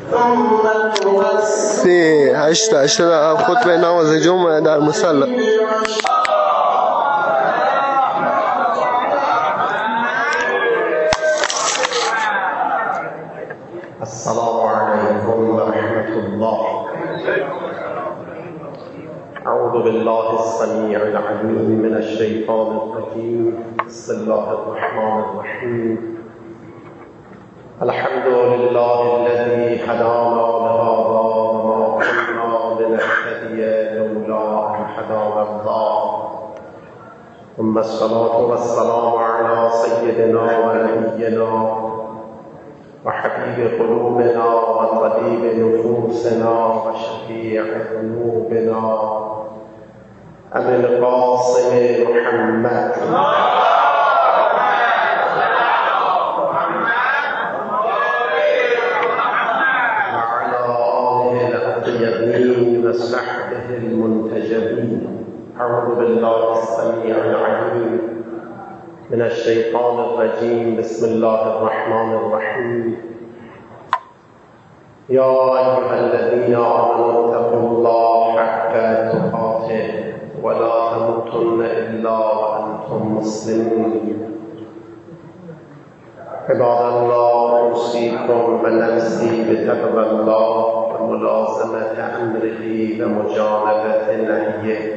8 خطبه نماز جمعه در مصلی. السلام عليكم ورحمة الله. أعوذ بالله السميع العليم من الشيطان الرجيم. بسم الله الرحمن الرحيم. الحمد لله الذي هدانا لهذا وما كنا لنهتدي لولا أن هدانا الله. ثم الصلاة والسلام على سيدنا ونبينا وحبيب قلوبنا وطبيب نفوسنا وشفيع ذنوبنا أبي القاسم محمد وعلى آله الأطيبين وصحبه المنتجبين. أعوذ بالله السميع العليم من الشيطان الرجيم. بسم الله الرحمن الرحيم. يا أيها الذين آمنوا اتقوا الله حق تقاته ولا تموتن إلا وأنتم مسلمون. عباد الله، أوصيكم ونفسي بتقوى الله وملازمة أمره ومجانبة نهيه.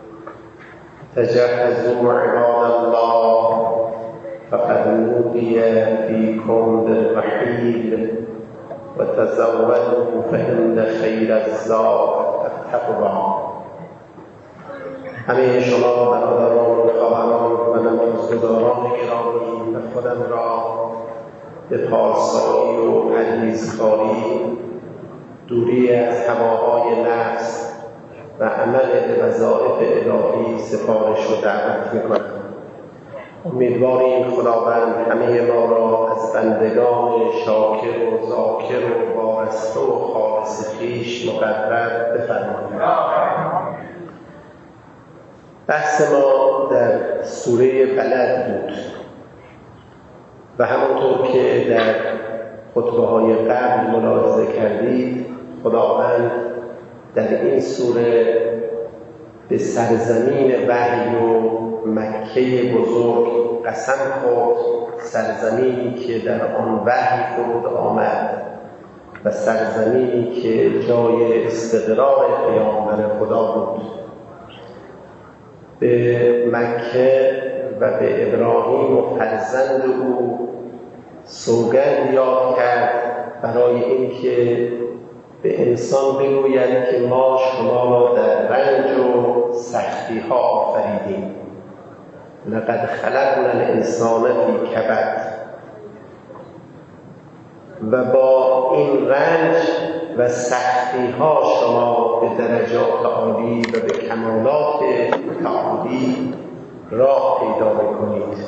تجهزوا عباد الله فقد نودي فيكم بالرحيل وتزودوا فإن خير الزاد التقوى. همه شما برادران و خواهران و نمازگزاران گرامی و خودم را به پارسایی و پرهیزکاری، دوری از هواهای نفس و عمل به وظایف الهی سفارش و دعوت می‌کنم. امیدواریم خداوند همه ما را از بندگان شاکر و ذاکر و وارسته و خالص خویش مقرر بفرماید. بحث ما در سوره بلد بود و همونطور که در خطبه‌های قبل ملاحظه کردید، خداوند در این سوره به سرزمین وحی و مکه بزرگ قسم خورد، سرزمینی که در آن وحی فرود آمد و سرزمینی که جای استقرار پیامبر خدا بود. به مکه و به ابراهیم و فرزند او سوگند یاد کرد برای اینکه به انسان بگوید که ما شما را در رنج و سختی ها آفریدیم. لقد خلقنا الانسان فی کبد. و با این رنج و سختی ها شما به درجات عالی و به کمالات متعالی راه پیدا می‌کنید.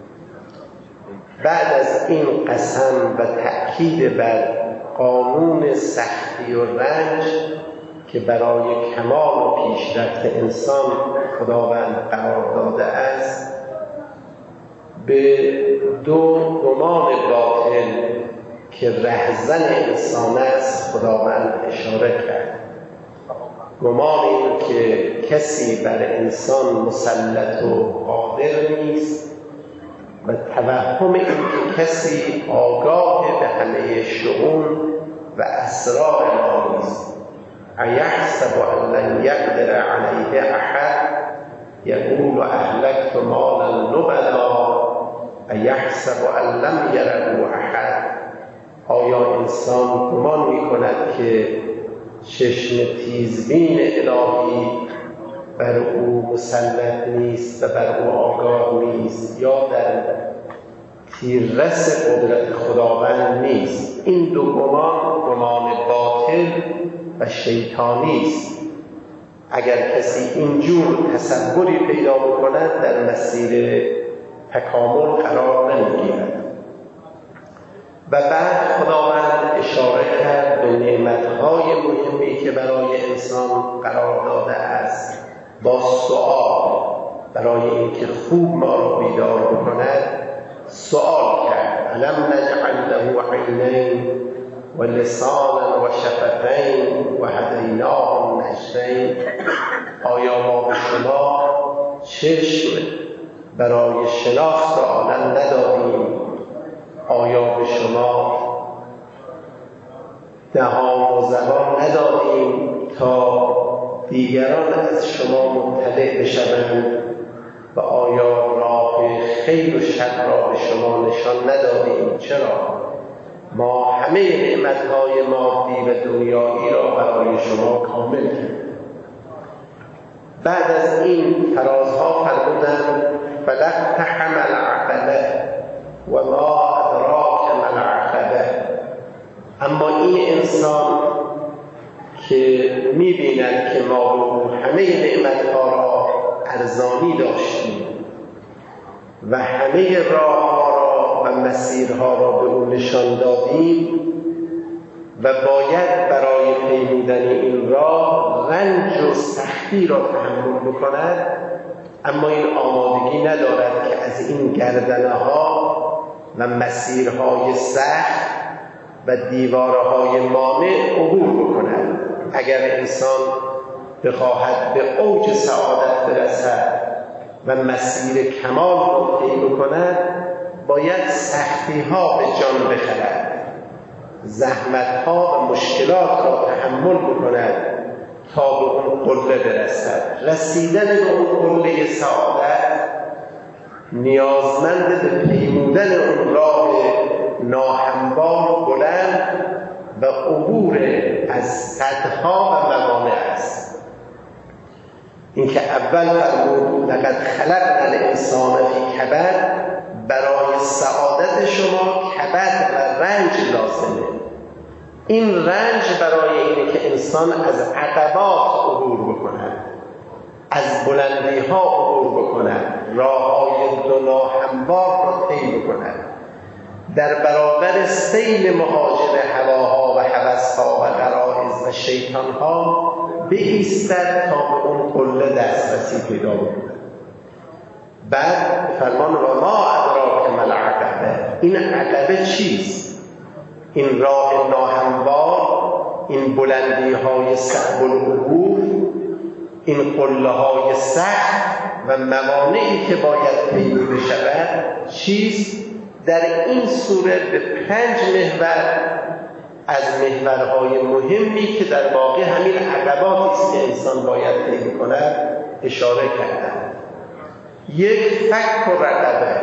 بعد از این قسم و تأکید بر قانون سختی و رنج که برای کمال و پیشرفت انسان خداوند قرار داده است، به دو گمان باطل که رهزن انسان است خداوند اشاره کرد. گمان این که کسی بر انسان مسلط و قادر نیست و توهم این که کسی آگاه به همه شؤون و اسرار ما نیست. ایحسب ان لن یقدر علیه احد یقول اهلکت مالا لبدا ایحسب ان لم یره احد. آیا انسان گمان می‌کند که چشم تیزبین الهی بر او مسلط نیست و بر او آگاه نیست، یا در تیررس قدرت خداوند نیست؟ این دو گمان باطل و شیطانی است. اگر کسی اینجور تصوری پیدا بکند در مسیر تکامل قرار نمیگیرد. و بعد خداوند اشاره کرد به نعمت‌های مهمی که برای انسان قرار داده است، با سؤال برای اینکه خوب ما را بیدار بکند سؤال کرد: الم نجعل له عینین و لسانا و شفتین و هدیناه النجدین. آیا ما به شما چشم برای شناخت عالم ندادیم؟ آیا به شما دهان و زبان ندادیم تا دیگران از شما مطلع بشوند؟ و آیا راه خیر و شر را به شما نشان ندادیم؟ چرا؟ ما همه نعمتهای مادی و دنیایی را برای شما کامل کردیم. بعد از این فرازها فرمودند فلقتحم العقبه و ما ادراک ما العقبه. اما این انسان که می‌بیند که ما همه نعمتها را ارزانی داشتیم و همه راه‌ها را و مسیرها را به او نشان دادیم و باید برای پیمودن این راه رنج و سختی را تحمل بکند، اما این آمادگی ندارد که از این گردنه‌ها و مسیرهای سخت و دیوارهای مانع عبور بکند. اگر انسان بخواهد به اوج سعادت برسد و مسیر کمال را طی بکند، باید سختی‌ها به جان بخرد، زحمت‌ها و مشکلات را تحمل بکند تا به اون قله برسد. رسیدن به اون قله سعادت نیازمند به پیمودن اون راه ناهموار و بلند و عبور از صدها و موانع است. اینکه اول فرمود لقد خلقنا الانسان فی کبد، برای سعادت شما کبد و رنج لازمه. این رنج برای اینه که انسان از عقبات عبور بکند، از بلندی ها عبور بکند، راههای ناهموار را طی بکند، در برابر سیل مهاجر هواها و هوسها و غرایز و شیطانها بایستد تا به اون قله دسترسی پیدا بکند. بعد فرمان و ما ادراک ما العقبه. این عقبه چیست؟ این راه ناهموار، این بلندی های صعب العبور، این قله های سخت و موانعی که باید پیدا شود چیست؟ در این سوره به 5 محور از محورهای مهمی که در واقع همین عقباتی است که انسان باید طی کند اشاره کردند. یک، فک و رقبه.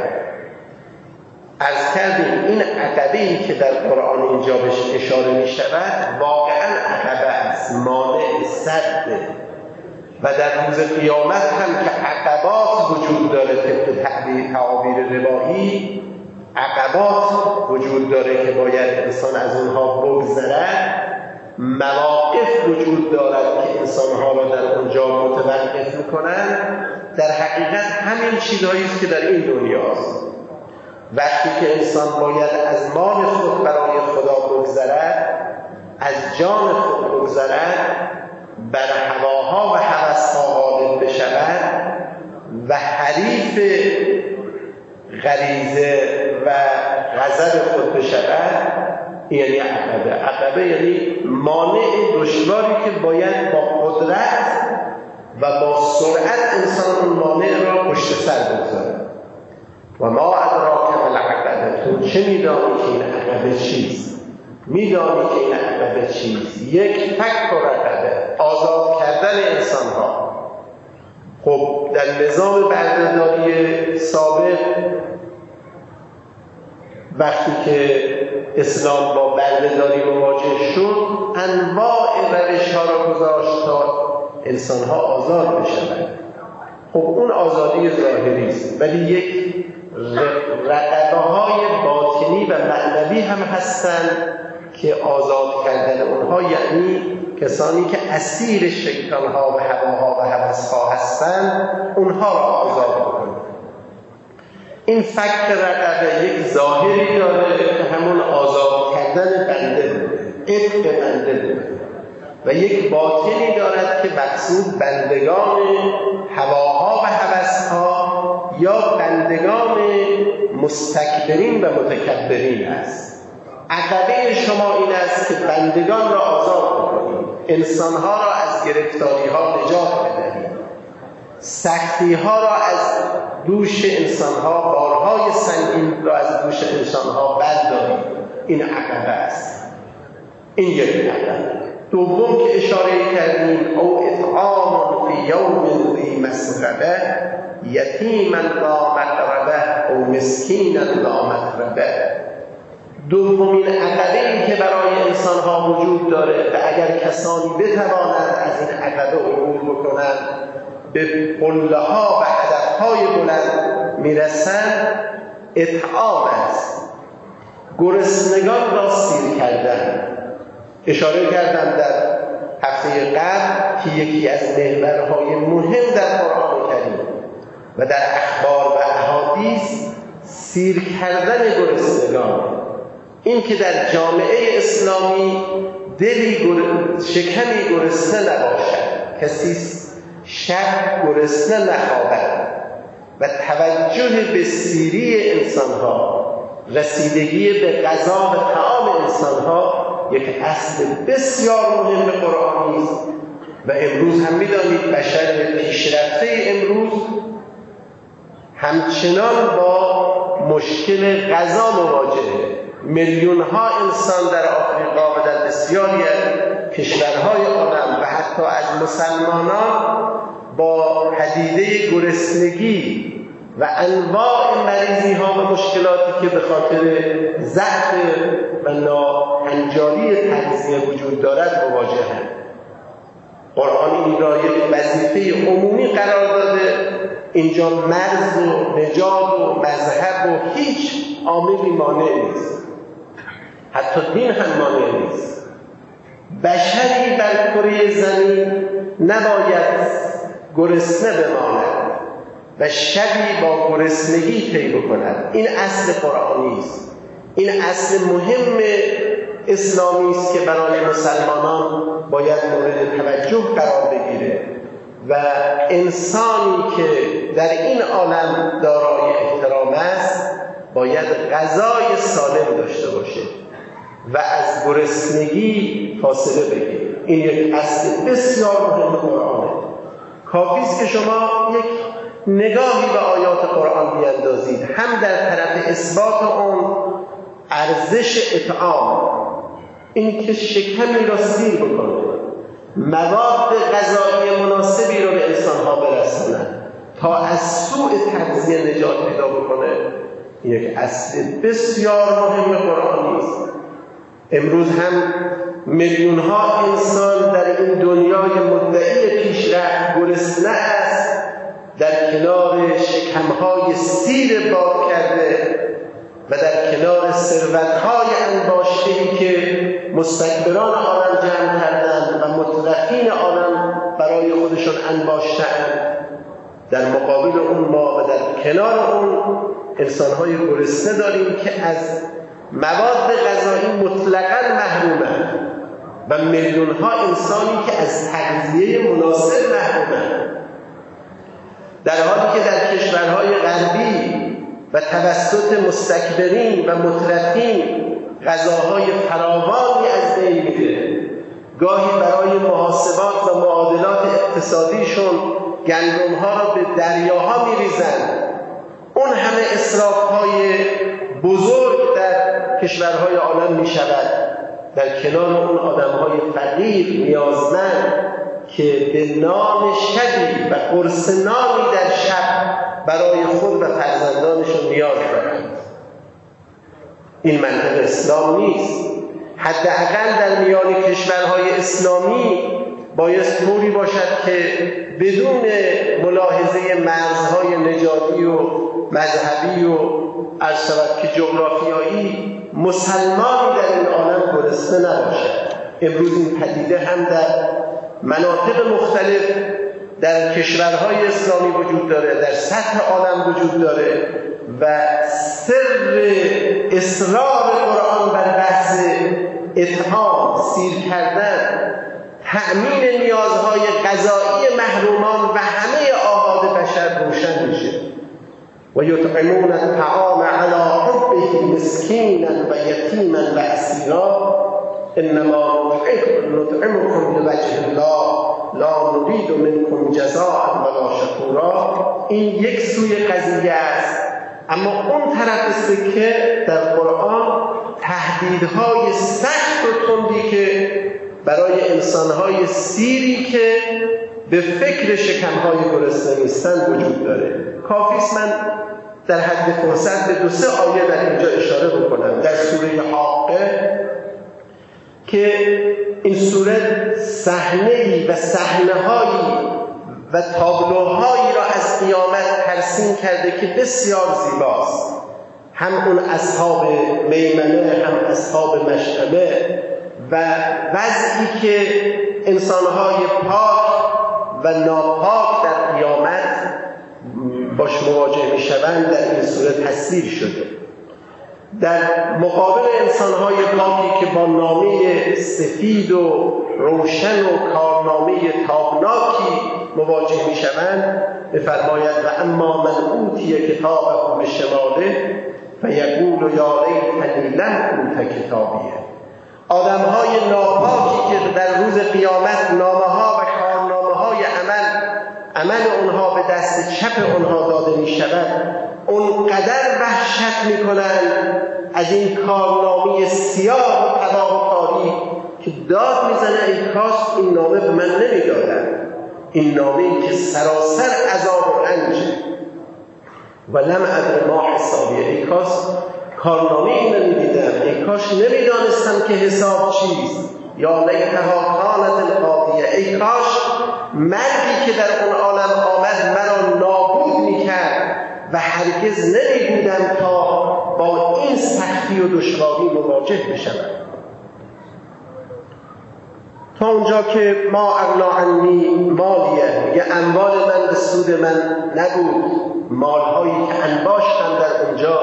عرض کردیم این عقبه‌ای که در قرآن اینجا بهش اشاره می شود واقعا عقبه است، مانع، سد. و در روز قیامت هم که عقبات وجود داره، طبق تعابیر روایی عقبات وجود داره که باید انسان از اونها بگذرد، مواقف وجود دارد که انسانها را در اونجا متوقف میکنن. در حقیقت همین چیزهایی است که در این دنیاست. وقتی که انسان باید از مال خود برای خدا بگذرد، از جان خود بگذرد، بر هواها و هوسها غالب بشود و حریف غریزه و غضب خود بشود، یعنی عقبه. عقبه یعنی مانع دشواری که باید با قدرت و با سرعت انسان اون مانع را پشت سر بگذارد. و ما ادراک ما العقبه. تو چه میدانی که این عقبه چیست؟ میدانی که این عقبه چیست؟ یک، فک و رقبه، آزاد کردن انسان ها. خب در نظام بردهداری سابق وقتی که اسلام با بردهداری مواجه شد، انواع روش ها را گذاشت تا انسان ها آزاد بشوند. خب اون آزادی ظاهری است، ولی یک رقبه های باطنی و معنوی هم هستند که آزاد کردن اونها یعنی کسانی که اسیر شیطان ها و هواها و هوس ها هستند اونها را آزاد بکنند. این فک رقبه یک ظاهری داره که همون آزاد کردن بنده بوده، عتق بنده بوده، و یک باطنی دارد که مقصود بندگان هواها و هوسها یا بندگان مستکبرین و متکبرین است. عقبه شما این است که بندگان را آزاد بکنید، انسانها را از گرفتاری‌ها نجات بدهید، سختی‌ها را از دوش انسانها، بارهای سنگین را از دوش انسانها بردارید. این عقبه است. این یک عقبه. دوم که اشاره کردیم او اطعام فی یوم ذی مسغبه یتیما ذا مقربه او مسکینا ذا متربه. دومین عقبه‌ای که برای انسان‌ها وجود داره و اگر کسانی بتوانند از این عقبه عبور بکنند به قله‌ها و هدف‌های بلند میرسند، اطعام است. گرسنگان را سیر کردن. اشاره کردم در هفته قبل که یکی از محورهای مهم در قرآن کریم و در اخبار و احادیث سیر کردن گرسنگان، این که در جامعه اسلامی شکمی گرسنه نباشد، کسی شب گرسنه نخوابد و توجه به سیری انسانها، رسیدگی به غذا و طعام انسانها یک اصل بسیار مهم قرآنی است. و امروز هم می‌دانید بشر پیشرفته امروز همچنان با مشکل غذا مواجهه. میلیون‌ها انسان در آفریقا و در بسیاری از کشورهای عالم و حتی از مسلمانان با پدیده گرسنگی و انواع مریضی‌ها و مشکلاتی که به خاطر ضعف و ناهنجاری تغذیه وجود دارد مواجهند. قرآن این را یک وظیفه عمومی قرار داده. اینجا مرز و نژاد و مذهب و هیچ عاملی مانع نیست، حتی دین هم مانع نیست. بشری بر کره زمین نباید گرسنه بماند و شبی با گرسنگی طی بکند. این اصل قرآنی است. این اصل مهم اسلامی است که برای مسلمانان باید مورد توجه قرار بگیره و انسانی که در این عالم دارای احترام است باید غذای سالم داشته باشه و از گرسنگی فاصله بگیره. این یک اصل بسیار مهم قرآنه. کافی است که شما یک نگاهی به آیات قرآن بیندازید، هم در طرف اثبات اون ارزش اطعام، این که شکمی را سیر بکنه، مواد غذایی مناسبی را به انسانها برساند تا از سوء تغذیه نجات پیدا بکنه، یک اصل بسیار مهم قرآنی است. امروز هم میلیون‌ها انسان در این دنیای مدعی پیشرفت گرسنه است، در کنار شکم‌های سیر باد کرده و در کنار ثروت‌های انباشته‌ای که مستکبران عالم جمع کردند و مترفین عالم برای خودشون انباشته‌اند. در مقابل اون ما و در کنار اون انسان‌های گرسنه داریم که از مواد غذایی مطلقاً محرومند و میلیون‌ها انسانی که از تغذیه مناسب محرومند، در حالی که در کشورهای غربی و توسط مستکبرین و مترفین غذاهای فراوانی از بین میره. گاهی برای محاسبات و معادلات اقتصادیشون گندم‌ها را به دریاها میریزند. اون همه اسراف‌های بزرگ در کشورهای عالم میشود، در کنار اون آدم‌های فقیر نیازمند که به نان شبی و قرص نانی در شب برای خود و فرزندانشون نیاز دارند. این منطق اسلام نیست. حداقل در میان کشورهای اسلامی باید طوری باشد که بدون ملاحظه مرزهای نژادی و مذهبی و عرض شود که جغرافیایی مسلمانی در این عالم گرسنه نباشد. امروز این پدیده هم در مناطق مختلف در کشورهای اسلامی وجود داره، در سطح عالم وجود داره و سر اصرار قرآن بر بحث اطعام، سیر کردن، تأمین نیازهای غذایی محرومان و همه آباد بشر روشن میشه. و یطعمون الطعام علی حبه مسکینا و یتیما و اسیرا انما نطعمكم لوجه الله لا نريد منكم جزاء ولا شکورا. این یک سوی قضیه است. اما اون طرف است که در قرآن تهدیدهای سخت و تندی که برای انسانهای سیری که به فکر شکمهای گرسنه نیستن وجود داره. کافیست من در حد فرصت به 2-3 آیه در اینجا اشاره بکنم. در سوره حاقه که این سوره صحنه‌ای و صحنه‌هایی و تابلوهایی را از قیامت ترسیم کرده که بسیار زیباست. هم اون اصحاب میمنه، هم اصحاب مشعمه و وضعی که انسانهای پاک و ناپاک در قیامت باش مواجه میشوند در این سوره تصویر شده. در مقابل انسانهای پاکی که با نامه سفید و روشن و کارنامه تابناکی مواجه میشوند بفرماید و اما من اوتی کتابه بشماله فیقول یا لیتنی لم اوت کتابیه. آدمهای ناپاکی که در روز قیامت نامه‌ها و کارنامه‌های عمل اونها به دست چپ اونها داده می شود، اونقدر وحشت می کنند از این کارنامه سیاه و تباهکاری که داد می زنه ای کاش این نامه به من نمی دادن. این نامه‌ای که سراسر عذاب و رنج و لم ادر ما حسابیه. ای کاش کارنامه این نمی دیدم، ای کاش نمی دانستم که حساب چیست. یا لیتها کانت القاضیه. ای کاش مرگی که در اون عالم آمد مرا نابود میکرد و هرگز نمیبودم تا با این سختی و دشواری مواجه بشم. تا اونجا که ما اغنا عنی مالیه، میگه اموال من به سود من نبود، مالهایی که انباشتم در اونجا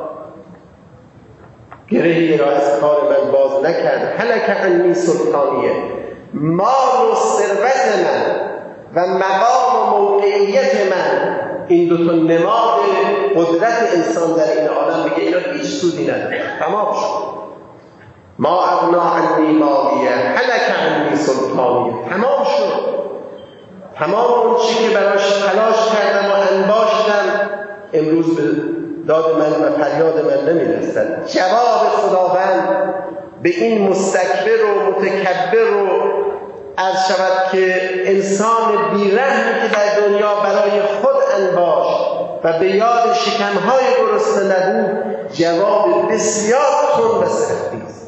گرهی را از کار من باز نکرد. هلک عنی سلطانیه، مال و ثروت من و مقام و موقعیت من، این دوتا نماد قدرت انسان در این عالم، میگه اینا هیچ سودی نداره، تمام شد. ما اغنا عنی مالیه هلک عنی سلطانیه، تمام شد. تمام اون چی که براش تلاش کردم و انباشتم امروز به داد من و فریاد من نمیرسد. جواب خداوند به این مستکبر و متکبر و عرض شود که انسان بی‌رحمی که در دنیا برای خود انباشت و به یاد شکمهای گرسنه نبود، جواب بسیار تند و سختی است.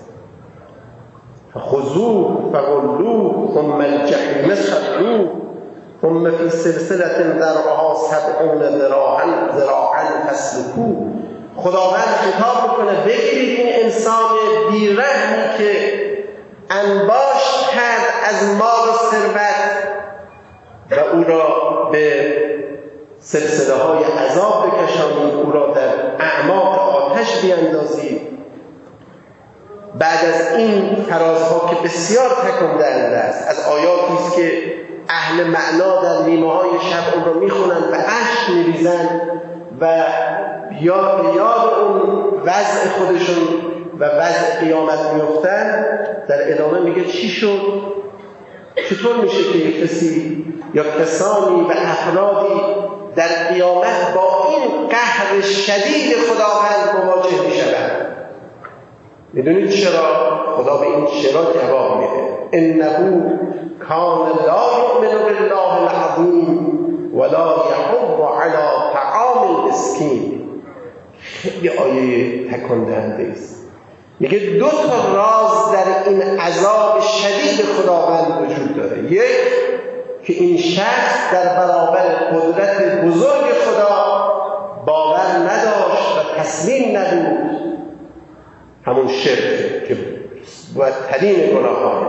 فخذوه فغلوه ثم الجحیم صلوه ثم فی سلسلة ذرعها 70 ذراعا فاسلکوه. خداوند خطاب میکنه بگیرید این انسان بی‌رحمی که انباشت کرد از مال و ثروت و او را به سلسله های عذاب بکشانید، او را در اعماق آتش بیندازید. بعد از این فرازها که بسیار تکان دهنده است، از آیاتی است که اهل معنا در نیمه‌های شب اون را میخونند و اشک میریزند و یاد اون وضع خودشون و وضع قیامت میفتن. در ادامه میگه چی شد؟ چطور میشه که یک کسی یا کسانی و افرادی در قیامت با این قهر شدید خداوند مواجه میشوند؟ میدونید چرا؟ خدا به این چرا جواب میده. انه کان لا یؤمن بالله العظیم ولا یحض علی طعام المسکین. خیلی آیه تکان دهنده است. میگه 2 تا راز در این عذاب شدید خداوند وجود داره. یک که این شخص در برابر قدرت بزرگ خدا باور نداشت و تسلیم نبود، همون شرک که بدترین گناهان.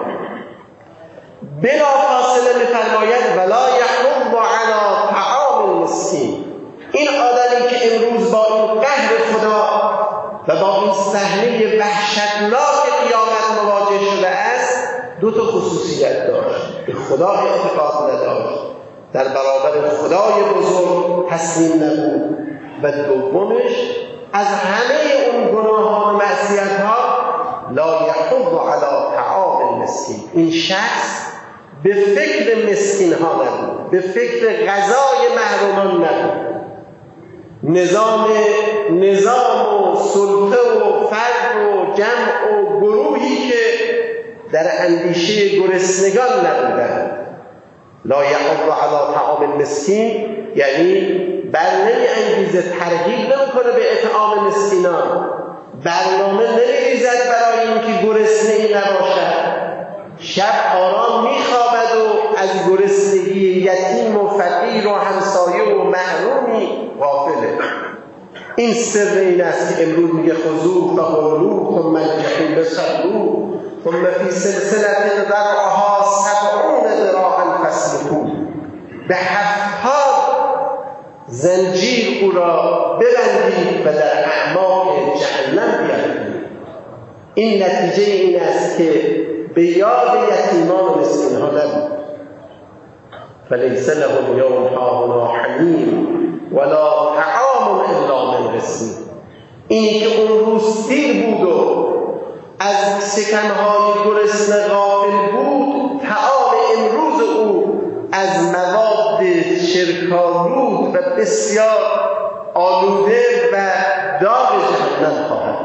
بلافاصله می‌فرماید ولا یحض علی طعام المسکین. این آدمی که امروز با این قهر خدا و با این صحنه وحشتناک قیامت مواجه شده است، 2 تا خصوصیت داشت. به خدا اعتقاد نداشت، در برابر خدای بزرگ تسلیم نبود و و دومش از همه اون گناهان و معصیت‌ها لا یحض علی طعام المسکین. این شخص به فکر مسکین ها نبود، به فکر غذای محرومان نبود. نظام و سلطه و فرد و جمع و گروهی که در اندیشه گرسنگان نبودند. لا یحض علی طعام المسکین یعنی برنامه انگیزه ترغیب نمیکنه به اطعام مسکینان، برنامه نمیریزد برای اینکه گرسنه‌ای نباشد، شب آرام میخوابد و از گرسنگی یتیم و فقیر و همسایه و محرومی غافله. این سر این است که امروز میگه خذوه فغلوه ثم الجحیم صلوه ثم فی سلسله ذرعها 70 ذراعا فاسلکوه. به 70 زنجیر او را ببندید و در اعماق جهنم بیاندازید. این نتیجه این است که به یاد یتیمان و مسکین ها نبود. فلیس لهم اليوم هاهنا حمیم ولا طعام الا من غسلین. اینی که اون روز دیر بود و از سکنهای گرسنه غافل بود، طعام امروز او از مواد شرک‌آلود و بسیار آلوده و داغ جهنم خواهد.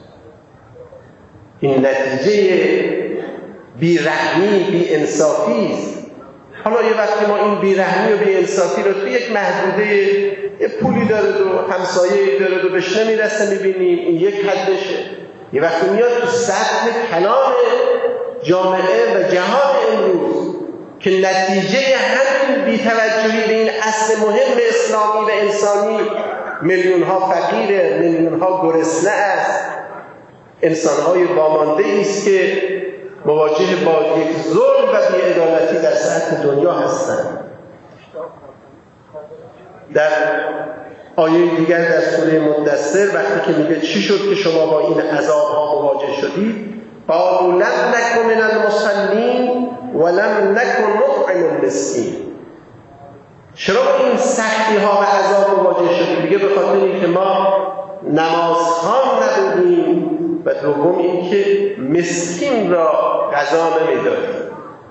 این نتیجه بیرحمی، بی‌انصافی است. حالا یه وقتی ما این بیرحمی و بی‌انصافی رو توی یک محدوده یه پولی داره و همسایه‌ای داره و بهش نمیرسه می‌بینیم، این یک حدشه. یه وقتی میاد تو سطح کلان جامعه و جهان امروز که نتیجه همین بی‌توجهی به این اصل مهم اسلامی و انسانی، میلیون‌ها فقیره، میلیون‌ها گرسنه است، انسان‌های وامانده است که مواجه با یک ظلم و بی‌عدالتی در سطح دنیا هستند. در آیه دیگر در سوره مدثر وقتی که میگه چی شد که شما با این عذاب‌ها مواجه شدید، قالوا لم نک من المصلین ولم نک نطعم المسکین. چرا این سختی ها و عذاب مواجه شدیم؟ دیگه به خاطر اینکه ما نمازخوان نبودیم و دوم اینکه مسکین را غذا نمیدادیم.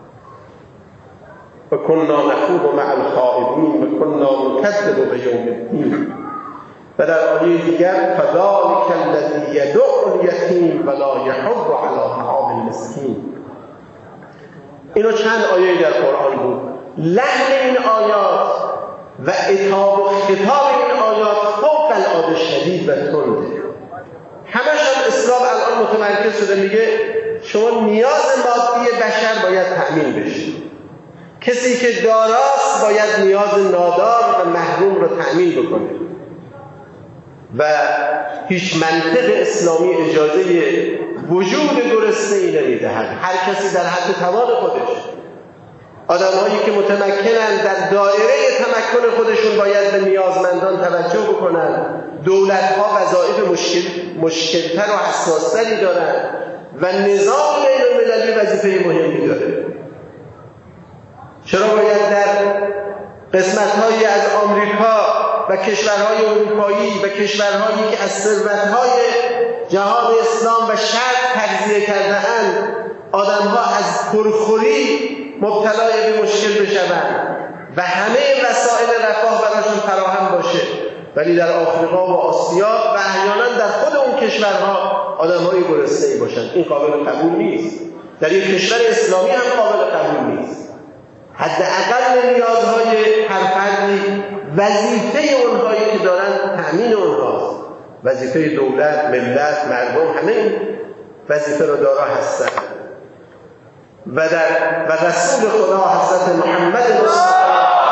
و کنا نخوض مع الخائضین و کنا نکذب بیوم الدین. و در آیه دیگر فذلک الذی یدع الیتیم ولا یحض علی طعام المسکین. اینو چند آیه در قرآن بود. لحن این آیات و عتاب و خطاب این آیات فوق العاده شدید و تنده. همش هم اسلام الان متمرکز شده میگه شما نیاز مادی بشر باید تأمین بشه. کسی که داراست باید نیاز نادار و محروم رو تأمین بکنه. و هیچ منطق اسلامی اجازه وجود گرسنه‌ای نمیدهد. هر کسی در حد توان خودش. آدم‌هایی که متمکنن در دایره تمکن خودشون باید به نیازمندان توجه بکنن. دولت‌ها وظایف مشکل‌تر و حساس‌تری دارن و نظام بین‌المللی وظیفه مهمی داره. چرا باید در قسمت‌هایی از آمریکا و کشورهای اروپایی و کشورهایی که از ثروت‌های جهان اسلام و شرق تغذیه کرده‌اند آدم‌ها از پرخوری مبتلا به مشکل بشوند و همه وسایل رفاه براشون فراهم باشه، ولی در آفریقا و آسیا و احیانا در خود اون کشورها آدم‌های گرسنه‌ای باشند؟ این قابل قبول نیست. در یک کشور اسلامی هم قابل قبول نیست. حداقل نیازهای هر فردی وظیفه اونهایی که دارن تأمین اونهاست. وظیفه دولت، ملت، مردم همه این وظیفه رو دارا هستند. و رسول خدا حضرت محمد مصطفی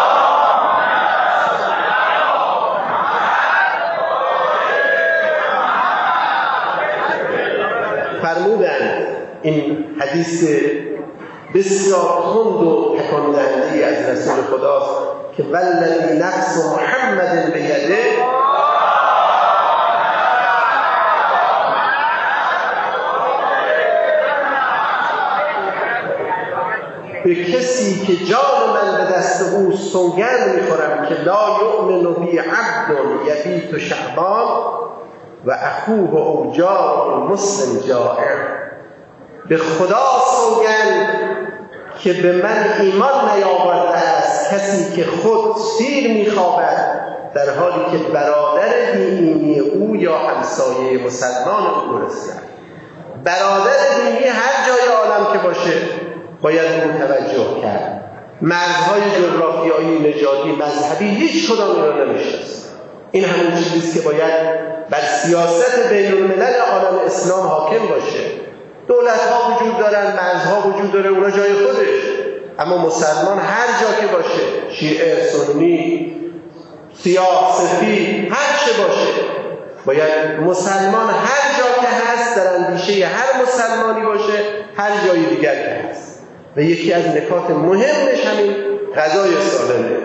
فرمودند، این حدیث بسیار تند و تکان دهنده از رسول خداست که والذی نفس محمد بیده به کسی که جان من به دست او سوگند میخورم که لا یؤمن بی عبد یبیت شعبان و اخوه اوجاع مسلم جائع. به خدا سوگند که به من ایمان نیاورده است کسی که خود سیر میخوابد در حالی که برادر دینی او یا همسایه مسلمان او گرسنه. برادر دینی هر جای عالم که باشه باید اون توجه کرد. مرزهای جغرافیایی، نژادی، مذهبی هیچ کدام این رو نمیشناسه. این همون چیزیست که باید بر سیاست بین الملل عالم اسلام حاکم باشه. دولت‌ها وجود دارن، مرزها وجود داره، اونا جای خودش، اما مسلمان هر جا که باشه، شیعه، سنی، سیاه، سفید، هر چه باشه، باید مسلمان هر جا که هست در اندیشه هر مسلمانی باشه، هر جای دیگر که هست. و یکی از نکات مهمش همین غذای سالمه.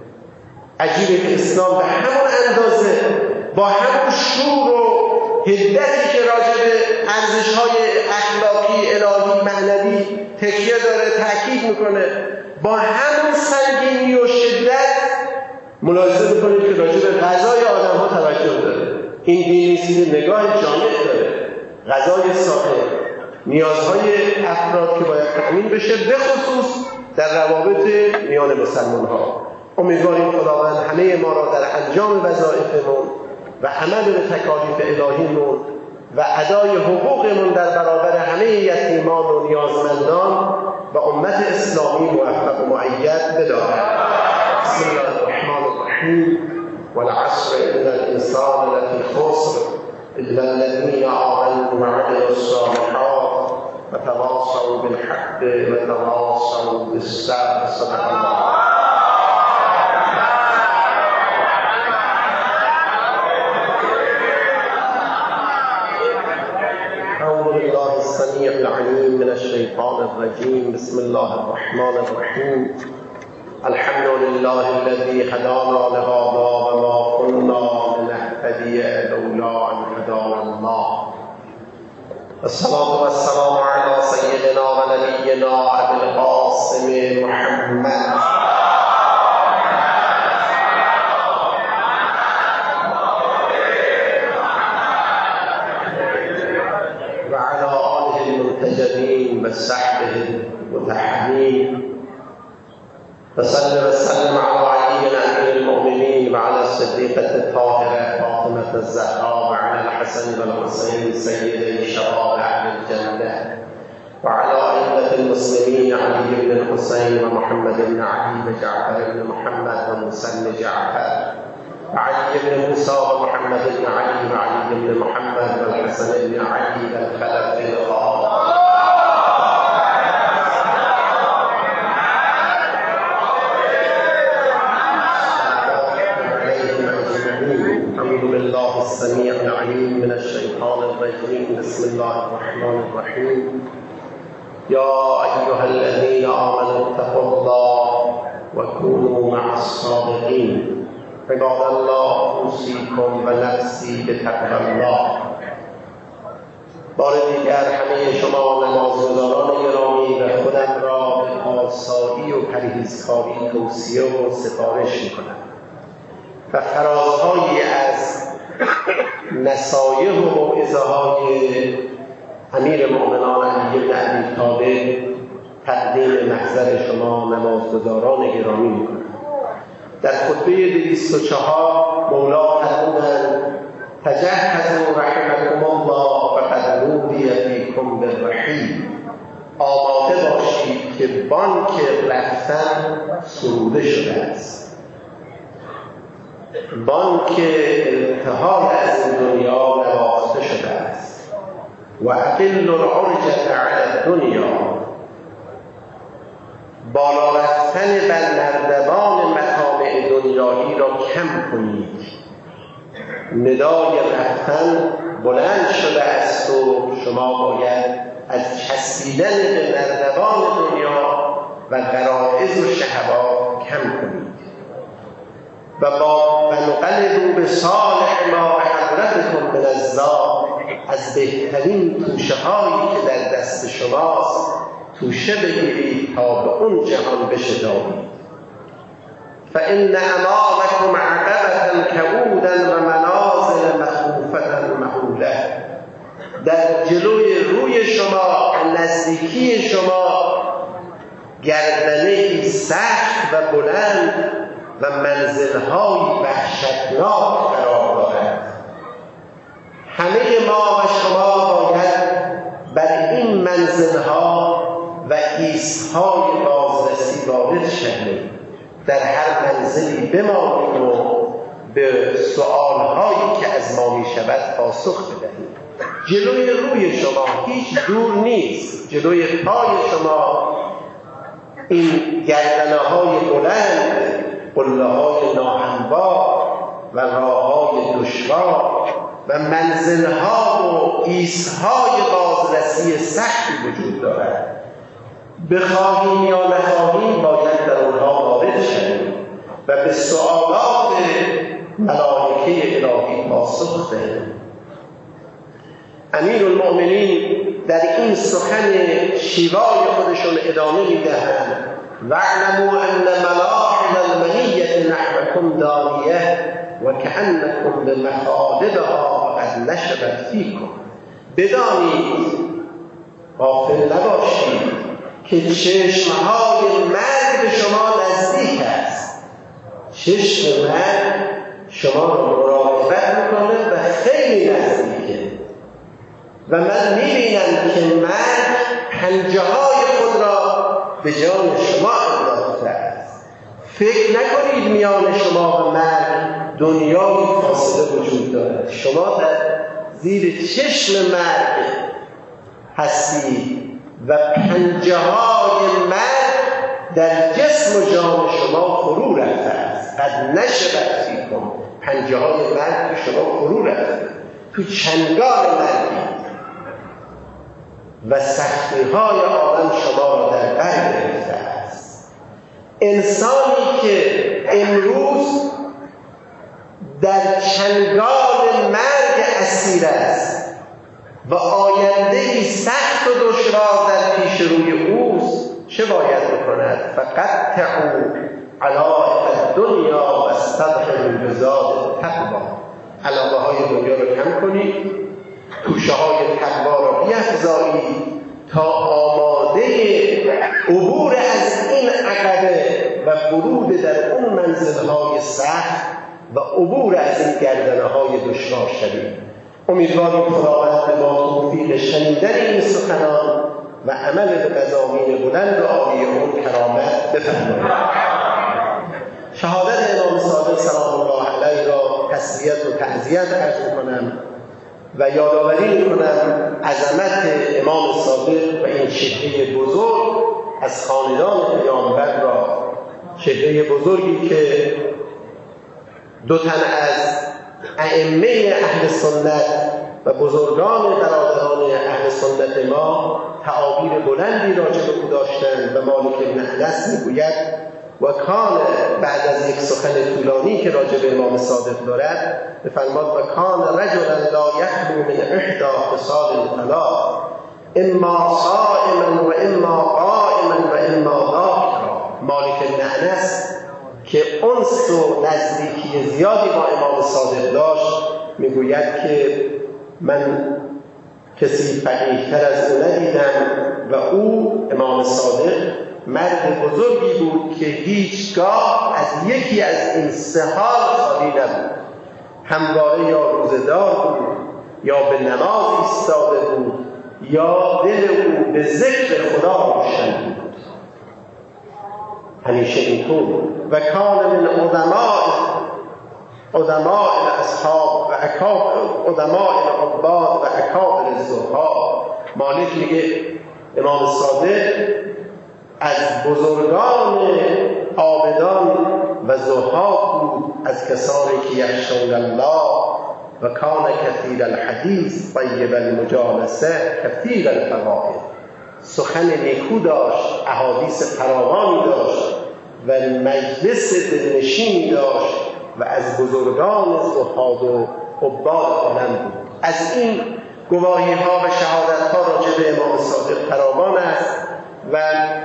عجیبه که اسلام به همون اندازه با همون شور و حدتی که راجع به ارزش‌های اخلاقی، الهی، معنوی تکیه داره، تاکید میکنه، با همون سنگینی و شدت ملاحظه میکنید که راجع به غذای آدم‌ها توجه داره. این دینی که نگاه جامع داره. غذای سالم، نیازهای افراد که باید تأمین بشه، به خصوص در روابط میان مسلمان‌ها. امیدواریم خداوند همه ما را در انجام وظایفمون و عمل به تکالیف الهیمون و ادای حقوقمون در برابر همه یتیمان و نیازمندان و امت اسلامی موفق و مؤید بدارد. بسم الله الرحمن الرحیم. والعصر ان الانسان لفی خسر الا الذين آمنوا وعملوا الصالحات وتواصوا بالحق وتواصوا بالصبر. صدق الله. السميع العليم من الشيطان الرجيم. بسم الله الرحمن الرحيم. الحمد لله الذي هدانا لهذا وما كنا لنهتدي لولا أن هدانا الله. والصلاة والسلام على سيدنا ونبينا أبي القاسم محمد بصحبه المتحمين. فصل وسلم على علي امير المؤمنين وعلى الصديقة الطاهرة فاطمة الزهراء وعلى الحسن والحسين سيدي شباب اهل الجنة وعلى ائمة المسلمين علي بن الحسين ومحمد بن علي وجعفر بن محمد وموسى بن جعفر وعلي بن موسى ومحمد بن علي وعلي بن محمد والحسن بن علي والخلف الخالد. بالله السميع العليم من الشيطان الرجيم. بسم الله الرحمن الرحيم. يا أيها الذين آمنوا اتقوا الله وكونوا مع الصادقين. عباد الله أوصيكم ونفسي بتقوى الله. بار دیگر همه شما نمازگزاران گرامی و خودم را به پاسداری و پرهیزکاری توصیه و سفارش می‌کنم و فرازهایی از نصایح و موعظه‌های امیر مؤمنان علی بن ابی طالب تقدیم محضر شما نمازگزاران گرامی می‌کنم. در خطبه 204 مولا فرمودند تجهزوا رحمكم الله فقد نودی فیکم بالرحیل. آماده باشید که بانک رفتن سروده شده است. بانک انتهای از این دنیا نواخته شده است. و اقل العرجة علی الدنیا. بالا رفتن بر نردبان مطامع دنیایی را کم کنید. ندای رفتن بلند شده است و شما باید از چسبیدن به نردبان دنیا و غرایز و شهوات کم کنید. و نقلب بصالح ما بحضرتكم من الزاد. از بهترین توشه هایی که در دست شماست توشه بگیرید تا به اون جهان بشتابید. فإن أمامكم عقبة كعودا و منازل مخوفة مهوله. در جلوی روی شما، نزدیکی شما، گردنه‌ای سخت و بلند و منزل‌های وحشتناک قرار دارد. همه ما و شما باید بر این منزل‌ها و ایست‌های بازرسی وارد شویم. در هر منزلی بمانیم و به سؤال‌هایی که از ما می‌شود پاسخ بدهیم. جلوی روی شما هیچ دور نیست، جلوی پای شما این گردنه‌های بلند، قله‌های ناهموار و راه‌های دشوار و منزل‌ها و ایست‌های بازرسی سختی وجود دارد. بخواهیم یا نخواهیم باید در اونها وارد شویم و به سؤالات ملائکه الهی پاسخ دهیم. امیرالمؤمنین در این سخن شیوای خودشون ادامه میدهند: واعلموا ان ملاحم المنیة نحوکم دانیه و کأنکم بمخالبها قد نشبت فیکم. بدانید، غافل نباشید که چشمهای مرگ به شما نزدیک است. چشم مرگ شما را مراقبت میکنه و خیلی نزدیکه و من میبینم که مرگ پنجه های خود را به جان شما انداخته است. فکر نکنید میان شما و مرگ دنیای فاصله وجود دارد. شما در زیر چشم مرگ هستید و پنجه های مرگ در جسم و جان شما فرو رفته است. قد نشبت فیکم. پنجه های مرگ به شما فرو رفته، تو چنگال مرگی و سختی های عالم شما را در بر گرفته است. انسانی که امروز در چنگال مرگ اسیر است و آینده‌ای سخت و دشوار در پیش روی اوست، چه باید بکند؟ فقط تعو علائق الدنیا و استدخلوا بزاد التقوی. علاقه های دنیا رو کم کنید، توشه های تقوا را بیفزایید تا آماده عبور از این عقبه و ورود در اون منزل‌های سخت و عبور از این گردنه‌های دشوار شوید. امیدواریم خداوند به ما توفیق شنیدن این سخنان و عمل به مضامین بلند و عالی اون کرامت بفرماید. شهادت امام صادق سلام الله علیه را تسلیت و تعزیت عرض می‌کنم و یادآوری می‌کنم عظمت امام صادق و این چهره بزرگ از خاندان پیامبر را، چهره بزرگی که دو تن از ائمه اهل سنت و بزرگان برادران اهل سنت ما تعابیر بلندی راجع به او داشتند و مالک بن انس میگوید و کان، بعد از یک سخن طولانی که راجع به امام صادق دارد بفرماد: و کان رجلا لا یخلو من احدى خصال ثلاث اما صائما و اما قائما و اما ذاکرا. مالک بن انس که انس و نزدیکی زیادی با امام صادق داشت میگوید که من کسی فقیه‌تر از او ندیدم و او امام صادق مرد بزرگی بود که هیچگاه از یکی از این سه حال خالی نبود. همواره یا روزدار بود یا به نماز ایستاده بود یا دل او به ذکر خدا روشن بود. همیشه اینطور بود. و کان من علماء اصحاب و علماء العباد و اکابر الزهاد. مالک میگه امام صادق از بزرگان عابدان و زهاد بود، از کسانی که یخشون الله و کان کثیر الحدیث طیب المجالسه کثیر الفواید. سخن نیکو داشت، احادیث فراوانی داشت و مجلس دلنشینی داشت و از بزرگان زهاد و عباد عالم بود. از این گواهی ها و شهادت ها راجع به امام صادق فراوان است و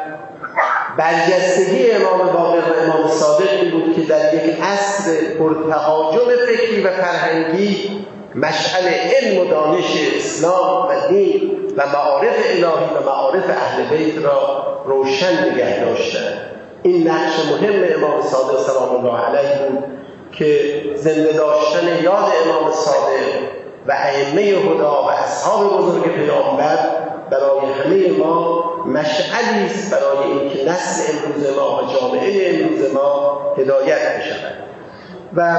برجستگی امام باقر و امام صادق بود که در یک عصر پرتهاجم فکری و فرهنگی مشعل علم و دانش اسلام و دین و معارف الهی و معارف اهل بیت را روشن نگه داشتند. این نقش مهم امام صادق سلام الله علیه بود که زنده داشتن یاد امام صادق و ائمه هدا و اصحاب بزرگ پیامبر برای همه ما مشعلی است برای اینکه نسل امروز ما و جامعه امروز ما هدایت بشود. و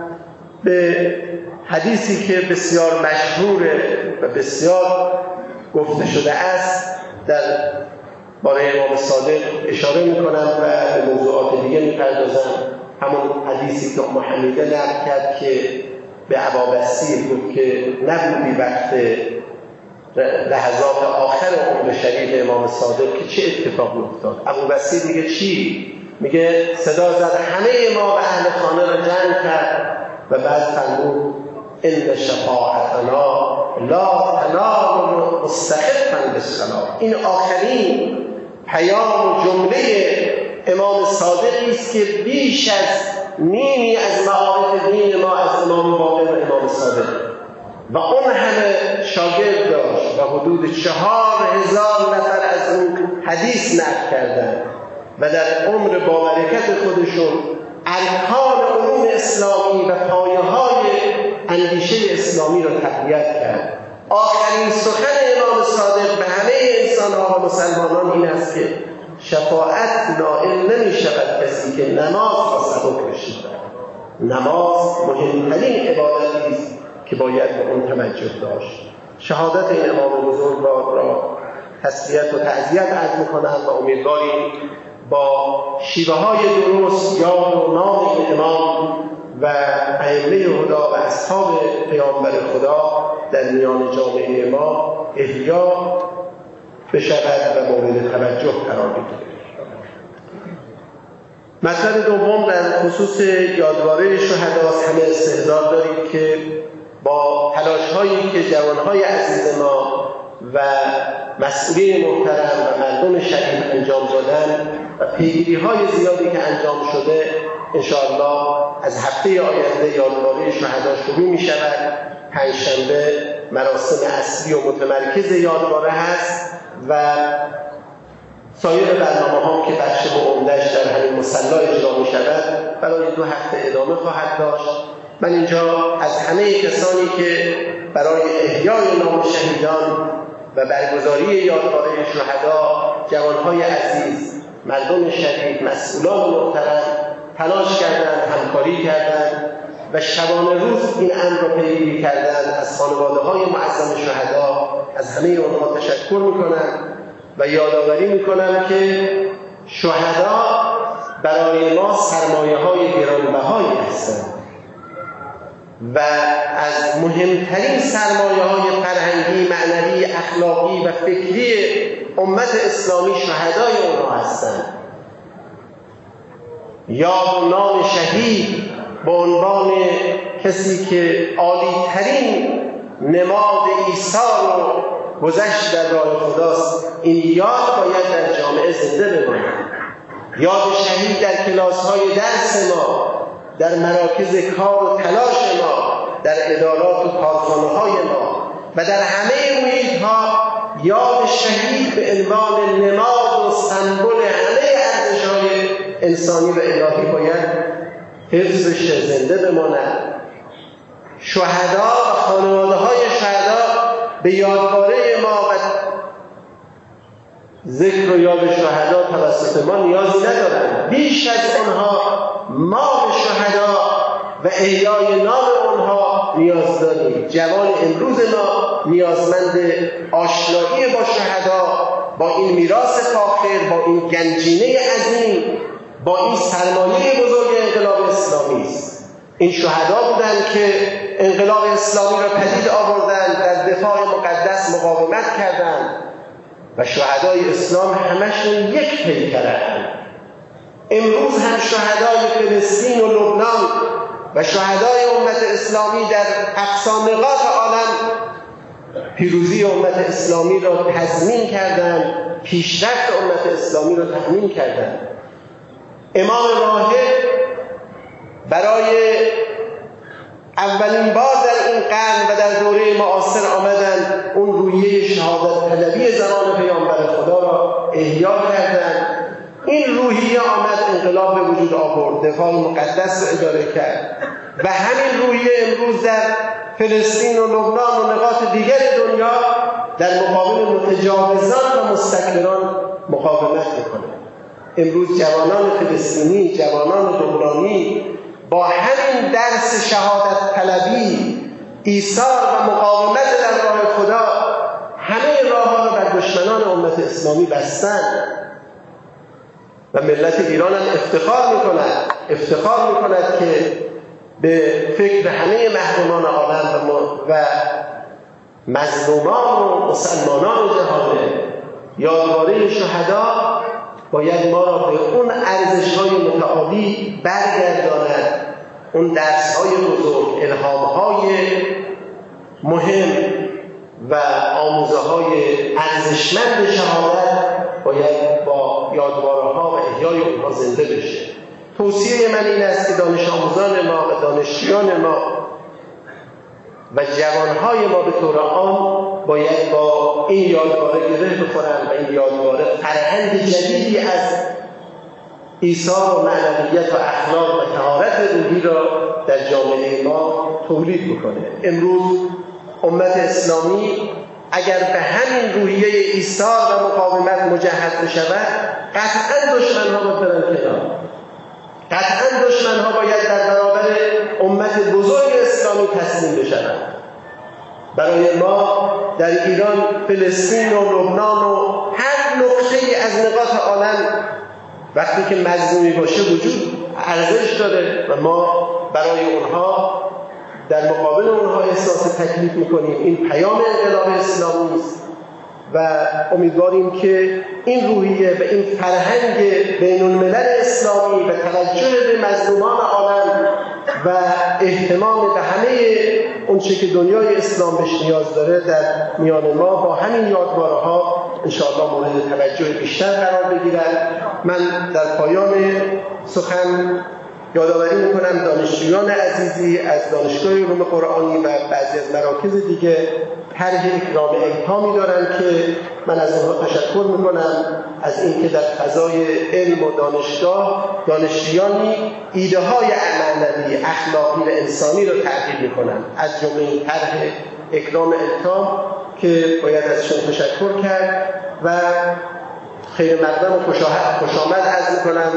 به حدیثی که بسیار مشهوره و بسیار گفته شده است در باره امام صادق اشاره میکنم و به موضوعات دیگه میپردازم. همون حدیثی که ام حمیده نقل کرد که به ابابصیر بود که نبودی وقت لحظات آخر عمر شریف امام صادق که چه اتفاقی افتاد. ابوبصیر میگه چی؟ میگه صدا زد همه ما و اهل خانه را جمع کرد و بعد فرمود ان شفاعتنا لا تنال مستخفا بالصلاه. این آخرین پیام و جمله امام صادقی است که بیش از نیمی از معارف دین ما از امام باقر و امام صادق و اون همه شاگرد داشت و حدود 4000 نفر از اون حدیث نقل کردند و در عمر با برکت خودشون ارکان علوم اسلامی و پایه‌های اندیشه اسلامی را تقویت کرد. آخرین سخن امام صادق به همه انسان‌ها و مسلمانان این است که شفاعت نائل نمی شود کسی که نماز را سبک بشود. نماز مهمترین عبادتی است که باید به اون توجه داشت. شهادت این امام بزرگ را تسلیت و تعزیت عرض می‌کنم و امیدواریم با شیوه‌های درست یاد و نام این امام و ائمه هدا و اصحاب پیامبر خدا در میان جامعه ما احیا بشود و مورد توجه قرار بگیرد. مطلب دوم در خصوص یادواره شهداست. همه استحضار دارید که با تلاش‌هایی که جوان‌های عزیز ما و مسئولین محترم و مردم شهید انجام دادن و پیگیری‌های زیادی که انجام شده انشاءالله از هفته آینده یادواره شهدا شروع می‌شود. پنجشنبه مراسم اصلی و متمرکز یادواره هست و سایر برنامه‌ها که بخش عمده‌اش در همین مصلی اجرا می‌شود برای 2 هفته ادامه خواهد داشت. من اینجا از همه کسانی که برای احیای نام شهیدان و برگزاری یادواره شهدا، جوانهای عزیز، مردم شهید، مسئولان محترم تلاش کردند، همکاری کردند و شبانه روز این امر را پیگیری کردند. از خانواده‌های معظم شهدا از همه آنها تشکر می‌کنم و یادآوری می‌کنم که شهدا برای ما سرمایه‌های گرانبهایی هستند و از مهمترین سرمایه‌های فرهنگی، معنوی، اخلاقی و فکری امت اسلامی شهدای اونها هستند. یاد و نام شهید به عنوان کسی که عالی‌ترین نماد ایثار و گذشت در راه خداست، این یاد باید در جامعه زنده بماند. یاد شهید در کلاس‌های درس ما، در مراکز کار و تلاش ما، در ادارات و کارخانه‌های ما و در همه محیط‌ها یاد شهید به عنوان نماد و سمبل همه ارزش‌های انسانی و الهی باید حفظ بشه، زنده بماند. شهدا و خانواده‌های شهدا به یادواره ما و ذکر و یاد شهدا توسط ما نیازی ندارند. بیش از آنها ما به شهدا و احیای نام آنها نیاز داریم. جوان امروز ما نیازمند آشنایی با شهدا، با این میراث فاخر، با این گنجینه عظیم، با این سرمایه بزرگ انقلاب اسلامی است. این شهدا بودند که انقلاب اسلامی را پدید آوردند، در دفاع مقدس مقاومت کردند و شهدای اسلام همشون یک پیکرند. امروز هم شهدای فلسطین و لبنان و شهدای امت اسلامی در اقصا نقاط عالم پیروزی امت اسلامی را تضمین کردند، پیشرفت امت اسلامی را تضمین کردند. امام راهب برای اولین بار در این قرن و در دوره معاصر آمدند، اون روحیه شهادت طلبی زمان پیامبر خدا را احیا کردند. این روحیه آمد انقلاب به وجود آورد، دفاع مقدس را اداره کرد و همین روحیه امروز در فلسطین و لبنان و نقاط دیگر دنیا در مقابل متجاوزان و مستکبران مقاومت میکنه. امروز جوانان فلسطینی، جوانان لبنانی با همین درس شهادت طلبی، ایثار و مقاومت در راه خدا همه راه‌ها را بر دشمنان امت اسلامی بستند و ملت ایران هم افتخار میکند که به فکر همه محرومان عالم و مظلومان و مسلمانان جهان یادواره شهدا باید ما را به اون ارزش‌های متعالی برگرداند، اون درس‌های بزرگ، الهام‌های مهم و آموزه‌های ارزشمند شهادت باید با یادواره‌ها و احیای اونها زنده بشه. توصیه من این است که دانش آموزان ما و دانشجویان ما و جوانهای ما به طور عام باید با این یادواره گره بخورن و این یادواره فرهنگ جدیدی از ایثار و معنویت و اخلاق و طهارت روحی را در جامعه ما تولید بکنه. امروز امت اسلامی اگر به همین روحیه ایثار و مقاومت مجهز بشود، قطعاً دشمن‌ها باید برن کنار. قطعاً دشمن‌ها باید در برابر امت بزرگ اسلامی تسلیم بشوند. برای ما در ایران، فلسطین و لبنان و هر نقطه‌ای از نقاط عالم وقتی که مظلومی باشه وجود ارزش داره و ما برای اونها در مقابل اونها احساس تکلیف میکنیم. این پیام انقلاب اسلامی است و امیدواریم که این روحیه و این فرهنگ بین الملل اسلامی و توجه به مظلومان عالم و اهتمام به همه اون چه که دنیای اسلام بهش نیاز داره در میان ما با همین یادواره‌ها انشاءالله مورد توجه بیشتر قرار بگیرد. من در پایان سخن یادآوری میکنم دانشجویان عزیزی از دانشگاه علوم قرآنی و بعضی از مراکز دیگه طرح اکرام ایتامی دارن که من از اونها تشکر میکنم از اینکه در فضای علم و دانشگاه دانشجویانی ایده های معنوی، اخلاقی و انسانی رو تعریف میکنن، از جمله طرح اکرام ایتام که باید ازشون تشکر کرد و خیر مقدم و خوش آمد عرض میکنم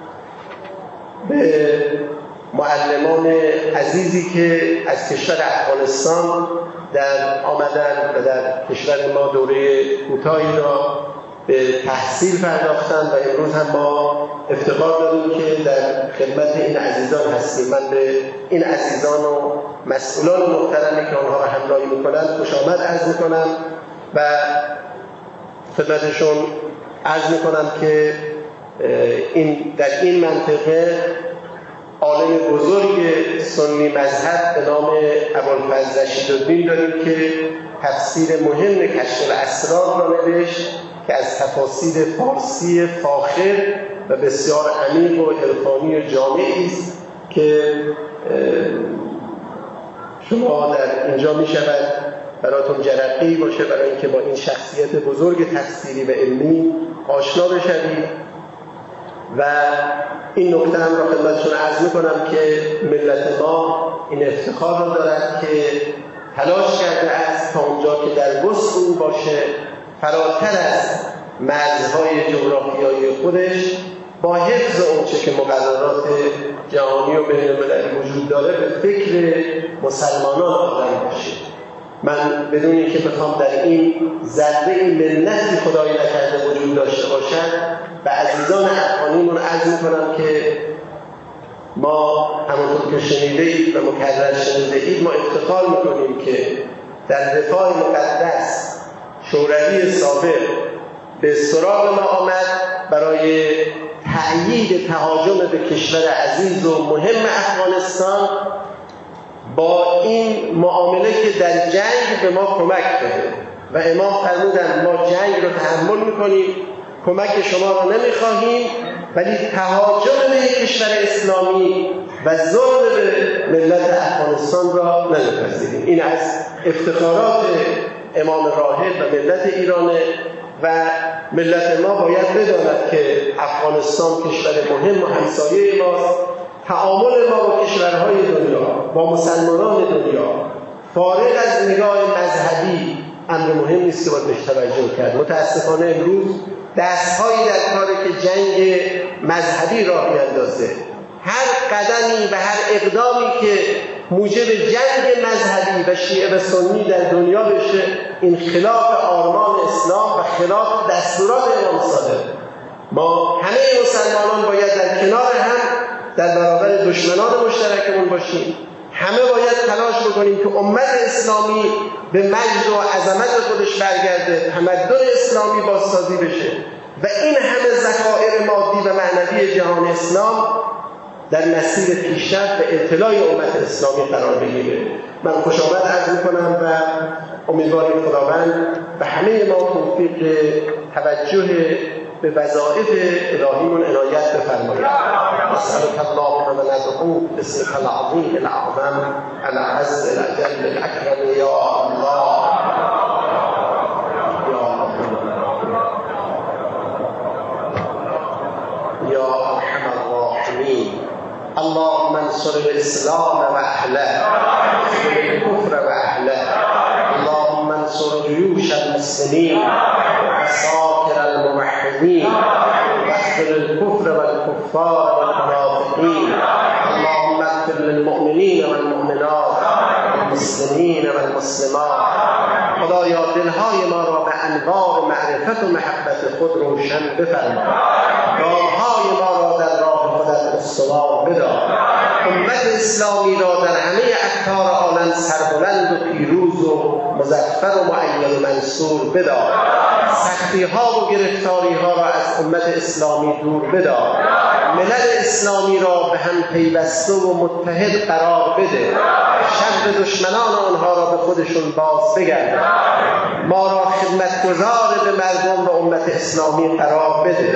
به معلمان عزیزی که از کشور افغانستان در آمدن و در کشور ما دوره کوتاهی را به تحصیل پرداختن و امروز هم ما افتخار داریم که در خدمت این عزیزان هستیم. من به این عزیزان و مسئولان محترمی که آنها را همراهی میکنند خوش آمد عرض میکنم و خدمتشون عرض میکنم که در این منطقه عالم بزرگ سنی مذهب به نام ابوالفضل رشیدالدین داریم که تفسیر مهم کشف الاسرار را نوشت که از تفاسیر فارسی فاخر و بسیار عمیق و عرفانی و جامعی است که شما در اینجا می شود براتون جرقه‌ای باشه برای اینکه با این شخصیت بزرگ تفسیری و علمی آشنا بشوید. و این نکته هم را خدمتشون عرض میکنم که ملت ما این افتخار را دارد که تلاش کرده است تا اونجا که در وسع او باشه فراتر از مرزهای جغرافیایی خودش با حفظ اونچه که مقررات جهانی و بین المللی وجود داره به فکر مسلمانان آدم باشه. من بدون اینکه بخوام در این ذره ملتی خدای نکرده وجود داشته باشد به عزیزان افغانیمون عرض میکنم که ما همونطور که شنیدید و مکرر شنیدید ما افتخار میکنیم که در دفاع مقدس شوروی سابق به سراغ ما آمد برای تأیید تهاجم به کشور عزیز و مهم افغانستان با این معامله که در جنگ به ما کمک بده و امام فرمودن ما جنگ رو تحمل میکنیم، کمک شما رو نمیخواهیم، ولی تهاجم به کشور اسلامی و ظلم به ملت افغانستان را نمیپذیریم. این از افتخارات امام راحل و ملت ایرانه و ملت ما باید بداند که افغانستان کشور مهم و همسایه ماست. تعامل ما با کشورهای دنیا، با مسلمانان دنیا، فارغ از نگاه مذهبی امر مهم نیست که باید بهش توجه کرد. متاسفانه امروز دستهایی در کاری که جنگ مذهبی راه میاندازه، هر قدمی و هر اقدامی که موجب جنگ مذهبی و شیعه و سنی در دنیا بشه، این خلاف آرمان اسلام و خلاف دستورات امام صادق. ما همه مسلمانان باید در کنار هم در برابر دشمنان مشترکمون باشیم. همه باید تلاش بکنیم که امت اسلامی به مجد و عظمت خودش برگرده، تمدن اسلامی بازسازی بشه و این همه ذخایر مادی و معنوی جهان اسلام در مسیر پیشرفت و اطلاع امت اسلامی قرار بگیره. من خوش آمد عرض میکنم و امیدواریم خداوند به همه ما توفیق توجه به وظایف الهیمون عنایت بفرماید. نسألك اللهم وندعوك باسمك العظیم الاعظم الاعز الاجل الاکرم یا الله یا ارحم الراحمین. اللهم انصر الاسلام و اهله، انصر الكفر و اهله. اللهم انصر جيوش المسلمين وعساكر الموحدين واخذل الكفر والكفار والمنافقين. اللهم اغفر للمؤمنين والمؤمنات والمسلمين والمسلمات. خدایا دلهای ما را به انوار معرفت و محبت خود روشن بفرما، گامهای ما را در راه خودت استوار بدار، امت اسلامی را در همه اقطار عالم سربلند و پیروز و مظفر و مؤید و منصور بدار، سختی ها و گرفتاری ها را از امت اسلامی دور بدار، ملل اسلامی را به هم پیوسته و متحد قرار بده، شر دشمنان آنها را به خودشون باز بگردان، ما را خدمتگزار به مردم و امت اسلامی قرار بده،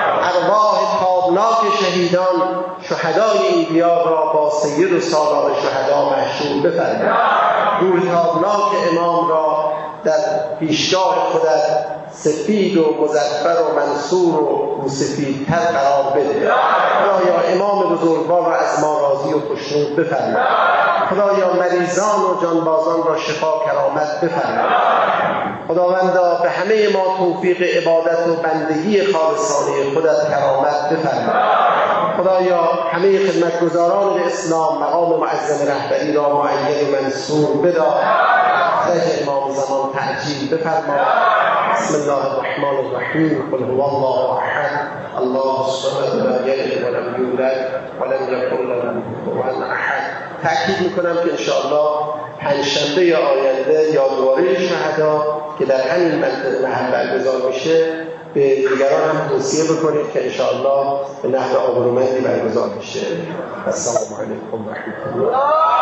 ارواح تابناک شهیدان شهدای این دیار را با سید و سالار شهدا محشور بفرما، روح تابناک امام را در پیشگاه خودت سفید و مظفر و منصور و روسفیدتر قرار بده. خدایا امام بزرگوار را از ما راضی و خوشنود بفرما. خدایا مریضان و جانبازان را شفا کرامت بفرما. خداوندا به همه ما توفیق عبادت و بندگی خالصانه خودت کرامت بفرما. خدایا همه خدمتگزاران اسلام مقام معظم رهبری را مؤید و منصور بدار، رج امام زمان تعجیل بفرما. بسم الله الرحمن الرحیم. قل هو الله احد الله الصمد لم یلد ولم یولد ولم یکن له کفوا احد. تأکید میکنم که انشاءالله پنجشنبه آینده یادواره شهدا که در همین منطقه محل برگزار میشه به دیگران هم توصیه بکنید که انشاءالله به نحو آبرومندی برگزار میشه. السلام علیکم و رحمت الله.